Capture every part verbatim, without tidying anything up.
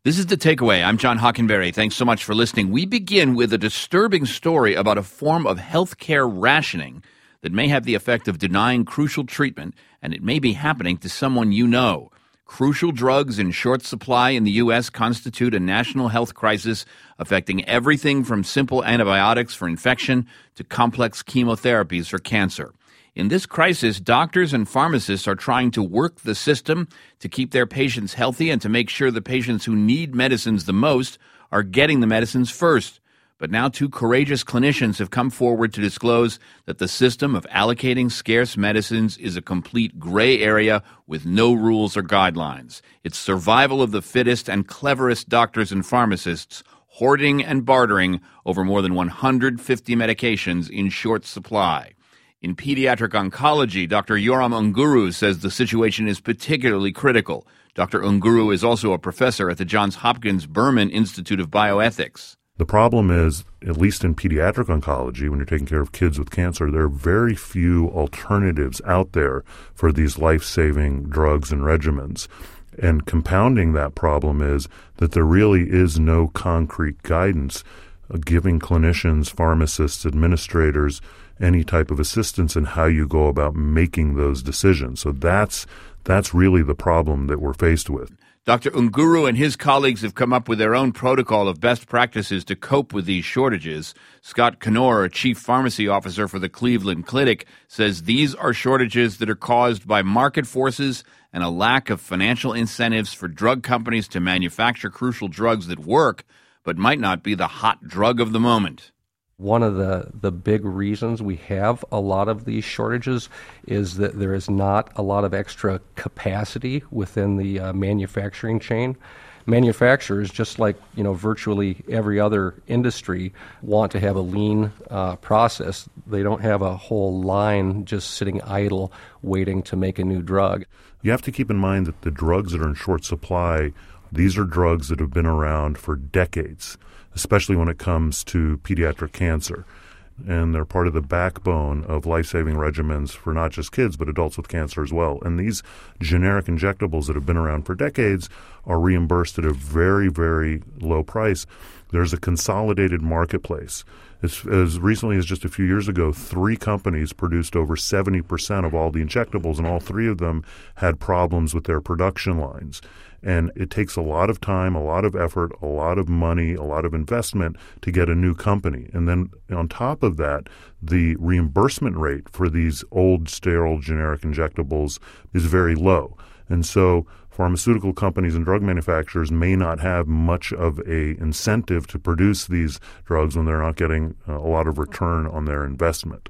This is The Takeaway. I'm John Hockenberry. Thanks so much for listening. We begin with a disturbing story about a form of healthcare rationing that may have the effect of denying crucial treatment, and it may be happening to someone you know. Crucial drugs in short supply in the U S constitute a national health crisis affecting everything from simple antibiotics for infection to complex chemotherapies for cancer. In this crisis, doctors and pharmacists are trying to work the system to keep their patients healthy and to make sure the patients who need medicines the most are getting the medicines first. But now two courageous clinicians have come forward to disclose that the system of allocating scarce medicines is a complete gray area with no rules or guidelines. It's survival of the fittest and cleverest doctors and pharmacists hoarding and bartering over more than one hundred fifty medications in short supply. In pediatric oncology, Doctor Yoram Unguru says the situation is particularly critical. Doctor Unguru is also a professor at the Johns Hopkins Berman Institute of Bioethics. The problem is, at least in pediatric oncology, when you're taking care of kids with cancer, there are very few alternatives out there for these life-saving drugs and regimens. And compounding that problem is that there really is no concrete guidance uh, giving clinicians, pharmacists, administrators any type of assistance in how you go about making those decisions. So that's that's really the problem that we're faced with. Doctor Unguru and his colleagues have come up with their own protocol of best practices to cope with these shortages. Scott Knorr, a chief pharmacy officer for the Cleveland Clinic, says these are shortages that are caused by market forces and a lack of financial incentives for drug companies to manufacture crucial drugs that work, but might not be the hot drug of the moment. One of the, the big reasons we have a lot of these shortages is that there is not a lot of extra capacity within the uh, manufacturing chain. Manufacturers, just like you know virtually every other industry, want to have a lean uh, process. They don't have a whole line just sitting idle waiting to make a new drug. You have to keep in mind that the drugs that are in short supply, these are drugs that have been around for decades, especially when it comes to pediatric cancer. And they're part of the backbone of life-saving regimens for not just kids, but adults with cancer as well. And these generic injectables that have been around for decades are reimbursed at a very, very low price. There's a consolidated marketplace. As, as recently as just a few years ago, three companies produced over seventy percent of all the injectables, and all three of them had problems with their production lines. And it takes a lot of time, a lot of effort, a lot of money, a lot of investment to get a new company. And then on top of that, the reimbursement rate for these old, sterile, generic injectables is very low. And so pharmaceutical companies and drug manufacturers may not have much of a incentive to produce these drugs when they're not getting uh, a lot of return on their investment.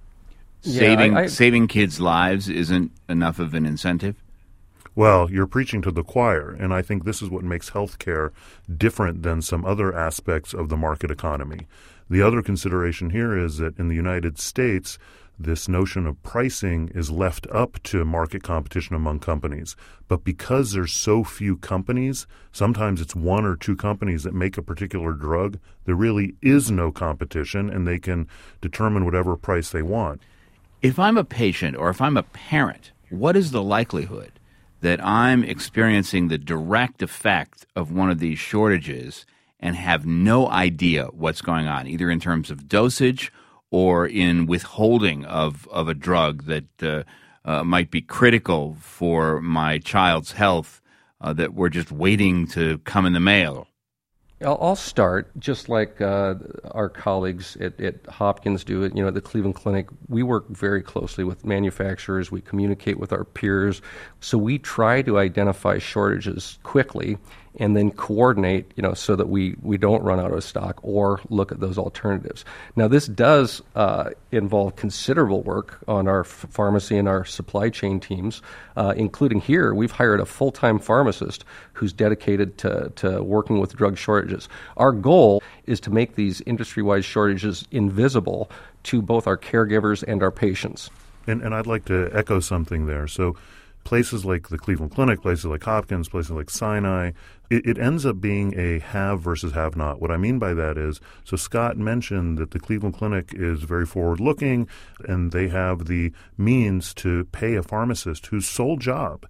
Yeah, saving I, I, saving kids' lives isn't enough of an incentive? Well, you're preaching to the choir, and I think this is what makes healthcare different than some other aspects of the market economy. The other consideration here is that in the United States, this notion of pricing is left up to market competition among companies. But because there's so few companies, sometimes it's one or two companies that make a particular drug, there really is no competition, and they can determine whatever price they want. If I'm a patient or if I'm a parent, what is the likelihood that I'm experiencing the direct effect of one of these shortages and have no idea what's going on, either in terms of dosage or in withholding of, of a drug that uh, uh, might be critical for my child's health uh, that we're just waiting to come in the mail? I'll, I'll start, just like uh, our colleagues at, at Hopkins do it, you know, at the Cleveland Clinic. We work very closely with manufacturers. We communicate with our peers. So we try to identify shortages quickly and then coordinate, you know, so that we, we don't run out of stock or look at those alternatives. Now, this does uh, involve considerable work on our f- pharmacy and our supply chain teams, uh, including here, we've hired a full-time pharmacist who's dedicated to, to working with drug shortages. Our goal is to make these industry-wide shortages invisible to both our caregivers and our patients. And, and I'd like to echo something there. So places like the Cleveland Clinic, places like Hopkins, places like Sinai, it, it ends up being a have versus have not. What I mean by that is, so Scott mentioned that the Cleveland Clinic is very forward-looking, and they have the means to pay a pharmacist whose sole job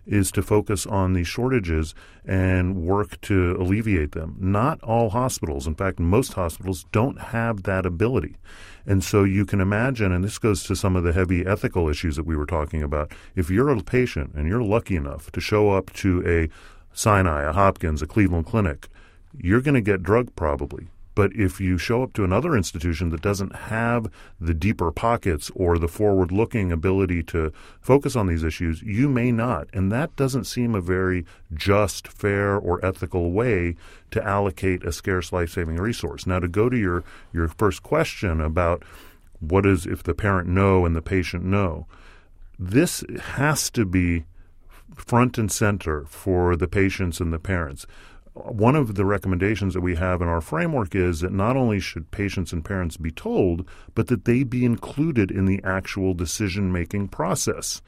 is to focus on these shortages and work to alleviate them. Not all hospitals, in fact, most hospitals don't have that ability. And so you can imagine, and this goes to some of the heavy ethical issues that we were talking about, if you're a patient and you're lucky enough to show up to a Sinai, a Hopkins, a Cleveland Clinic, you're going to get drug probably. But if you show up to another institution that doesn't have the deeper pockets or the forward-looking ability to focus on these issues, you may not. And that doesn't seem a very just, fair, or ethical way to allocate a scarce life-saving resource. Now, to go to your, your first question about what is if the parent no and the patient no, this has to be front and center for the patients and the parents. One of the recommendations that we have in our framework is that not only should patients and parents be told, but that they be included in the actual decision-making process.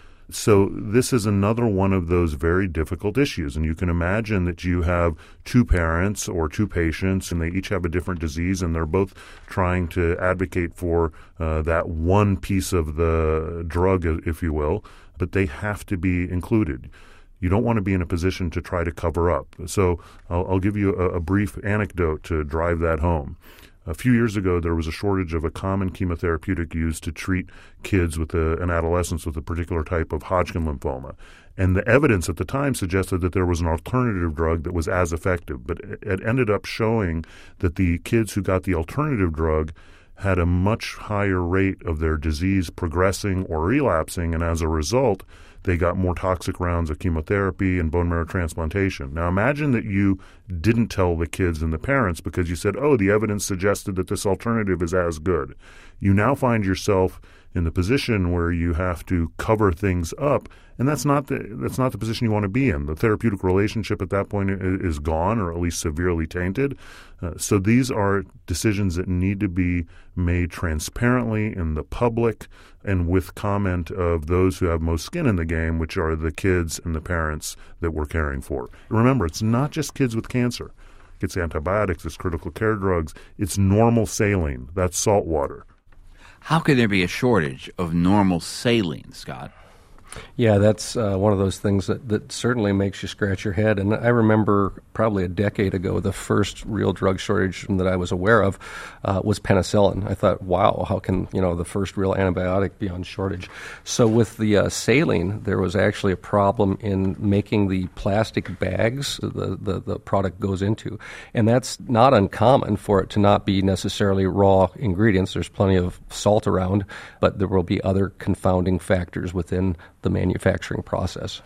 So this is another one of those very difficult issues. And you can imagine that you have two parents or two patients, and they each have a different disease, and they're both trying to advocate for uh, that one piece of the drug, if you will, but they have to be included. You don't want to be in a position to try to cover up. So I'll, I'll give you a, a brief anecdote to drive that home. A few years ago, there was a shortage of a common chemotherapeutic used to treat kids with a, an adolescence with a particular type of Hodgkin lymphoma. And the evidence at the time suggested that there was an alternative drug that was as effective. But it ended up showing that the kids who got the alternative drug had a much higher rate of their disease progressing or relapsing, and as a result, they got more toxic rounds of chemotherapy and bone marrow transplantation. Now imagine that you didn't tell the kids and the parents because you said, oh, the evidence suggested that this alternative is as good. You now find yourself in the position where you have to cover things up, and that's not the that's not the position you want to be in. The therapeutic relationship at that point is gone, or at least severely tainted. Uh, so these are decisions that need to be made transparently in the public and with comment of those who have most skin in the game, which are the kids and the parents that we're caring for. Remember, it's not just kids with cancer. It's antibiotics, it's critical care drugs, it's normal saline, that's salt water. How could there be a shortage of normal saline, Scott? Yeah, that's uh, one of those things that, that certainly makes you scratch your head. And I remember probably a decade ago, the first real drug shortage that I was aware of uh, was penicillin. I thought, wow, how can, you know, the first real antibiotic be on shortage? So with the uh, saline, there was actually a problem in making the plastic bags the, the, the product goes into. And that's not uncommon for it to not be necessarily raw ingredients. There's plenty of salt around, but there will be other confounding factors within the manufacturing process.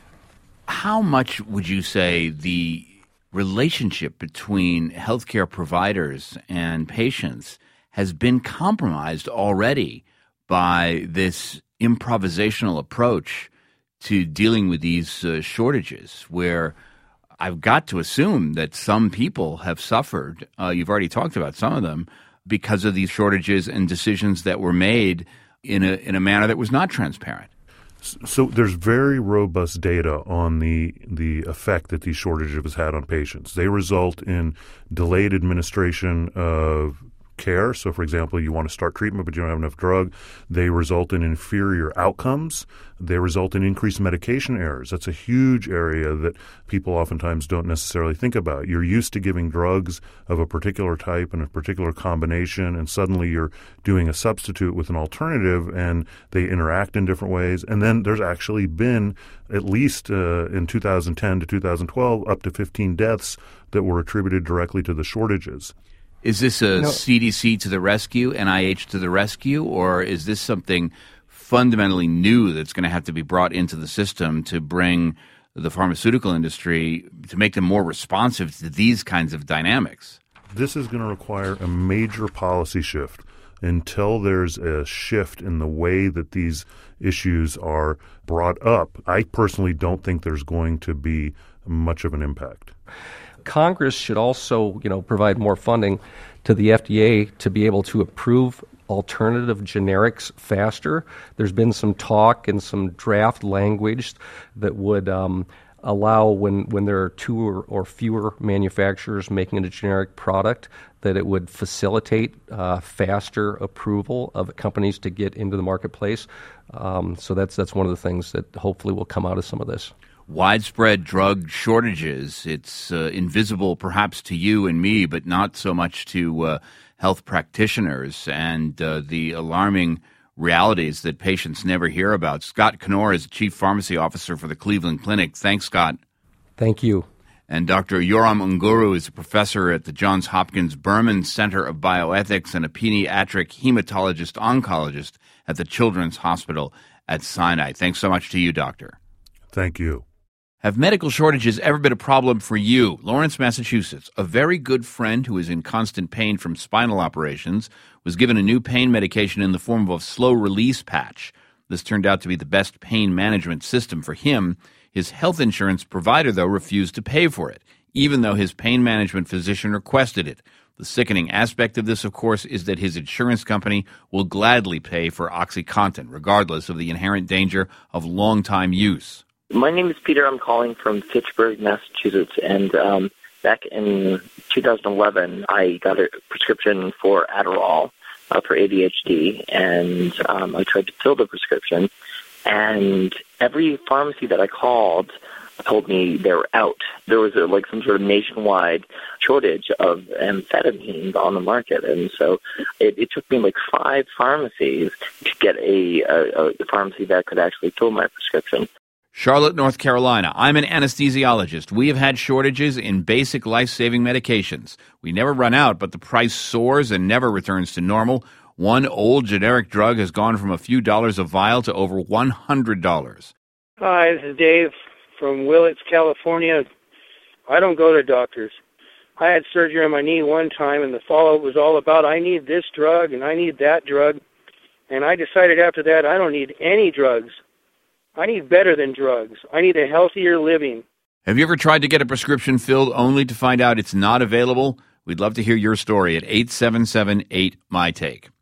How much would you say the relationship between healthcare providers and patients has been compromised already by this improvisational approach to dealing with these uh, shortages, where I've got to assume that some people have suffered, uh, you've already talked about some of them, because of these shortages and decisions that were made in a in a manner that was not transparent? So there's very robust data on the the effect that these shortages have had on patients. They result in delayed administration of care. So, for example, you want to start treatment, but you don't have enough drug. They result in inferior outcomes. They result in increased medication errors. That's a huge area that people oftentimes don't necessarily think about. You're used to giving drugs of a particular type and a particular combination, and suddenly you're doing a substitute with an alternative, and they interact in different ways. And then there's actually been, at least uh, in two thousand ten to two thousand twelve, up to fifteen deaths that were attributed directly to the shortages. Is this a No. C D C to the rescue, N I H to the rescue, or is this something fundamentally new that's going to have to be brought into the system to bring the pharmaceutical industry, to make them more responsive to these kinds of dynamics? This is going to require a major policy shift. Until there's a shift in the way that these issues are brought up, I personally don't think there's going to be much of an impact. Congress should also, you know, provide more funding to the F D A to be able to approve alternative generics faster. There's been some talk and some draft language that would um, allow when, when there are two or, or fewer manufacturers making a generic product, that it would facilitate uh, faster approval of companies to get into the marketplace. Um, so that's that's one of the things that hopefully will come out of some of this. Widespread drug shortages. It's uh, invisible perhaps to you and me, but not so much to uh, health practitioners, and uh, the alarming realities that patients never hear about. Scott Knorr is Chief Pharmacy Officer for the Cleveland Clinic. Thanks, Scott. Thank you. And Doctor Yoram Unguru is a professor at the Johns Hopkins Berman Center of Bioethics and a pediatric hematologist-oncologist at the Children's Hospital at Sinai. Thanks so much to you, Doctor. Thank you. Have medical shortages ever been a problem for you? Lawrence, Massachusetts, a very good friend who is in constant pain from spinal operations, was given a new pain medication in the form of a slow-release patch. This turned out to be the best pain management system for him. His health insurance provider, though, refused to pay for it, even though his pain management physician requested it. The sickening aspect of this, of course, is that his insurance company will gladly pay for OxyContin, regardless of the inherent danger of long-time use. My name is Peter. I'm calling from Fitchburg, Massachusetts, and um, back in two thousand eleven, I got a prescription for Adderall uh, for A D H D, and um, I tried to fill the prescription, and every pharmacy that I called told me they were out. There was a, like some sort of nationwide shortage of amphetamines on the market, and so it, it took me like five pharmacies to get a, a, a pharmacy that could actually fill my prescription. Charlotte, North Carolina. I'm an anesthesiologist. We have had shortages in basic life-saving medications. We never run out, but the price soars and never returns to normal. One old generic drug has gone from a few dollars a vial to over one hundred dollars. Hi, this is Dave from Willits, California. I don't go to doctors. I had surgery on my knee one time, and the follow-up was all about, I need this drug and I need that drug. And I decided after that I don't need any drugs. I need better than drugs. I need a healthier living. Have you ever tried to get a prescription filled only to find out it's not available? We'd love to hear your story at eight seven seven eight, M Y, T A K E.